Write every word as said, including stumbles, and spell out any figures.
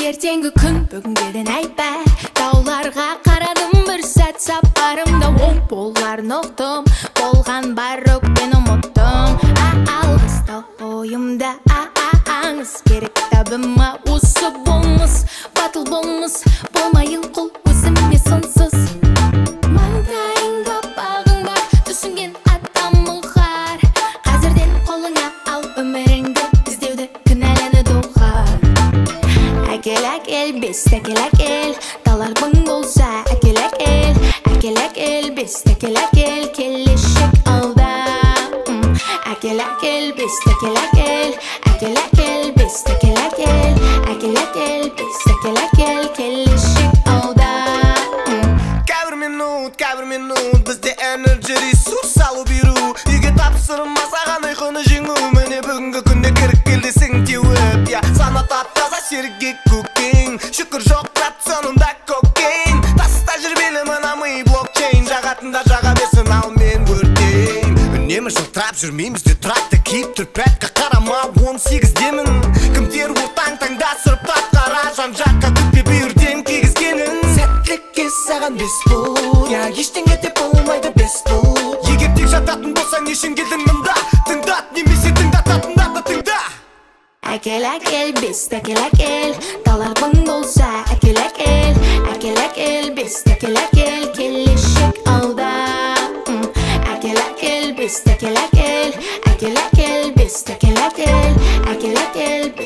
ертеңгі күн бүгінгеден айтпа. Тауларға қарадым бір сәт сапарымда, ол боларын ұқтым, болған бар өкпені ұмыттым. Алғыстау ойымда аңыз керек табыма, осы болмыс, батыл болмыс, болмайын құл өзіме сынсыз. Маңдайыңда бағың бар, түсінген атамы қар. Қазірден қолыңа ал өміріңді, іздеуді кінәләні доғар. Әкел, әкел, бесті әкел, әкел, таларбың болса әкел, әкел, әкел, әкел, бесті әкел, әкел, келешек алда. Әкел, әкел, бесті әкел, әкел, әкел, әкел, бесті әкел, әкел, әкел, әкел, бесті әкел, әкел, келешек алда. Кәбір минут, кәбір минут, бізде энерджи ресурс алу беру. Үйге тапсырма саған ұйқыны жеңу, міне бүгінгі күнде кіріп келдесің теуіп. Сана тап таза сергек көкең, шүкір жоқ рационында кокейн. Таста жүрбелі мына ми блокчейн, жағатында жаға берсін ал мен өртейн. Үнемі жылтырап жүрмейміз де тұрақты кейіп, түрпәтқа қарама он сегіздемін. Кімдер ортаң таңда сұрыптап қара, жан жаққа күтпе бүйірден кегізгенін. Сәттілікке саған бес бұл, я ештеңе де болмайды бес бұл. Егер тек жататын болсаң нешін келдің мұнда, тыңдат немесе тыңдататындарды тыңда. Әкел, әкел, бесті әкел, әкел, таларбың болса әкел, әкел, әкел, әкел, бесті әкел, әкел, келешек алда. Әкел, әкел, бесті әкел, әкел, әкел, әкел, бесті әкел, әкел, әкел, әкел,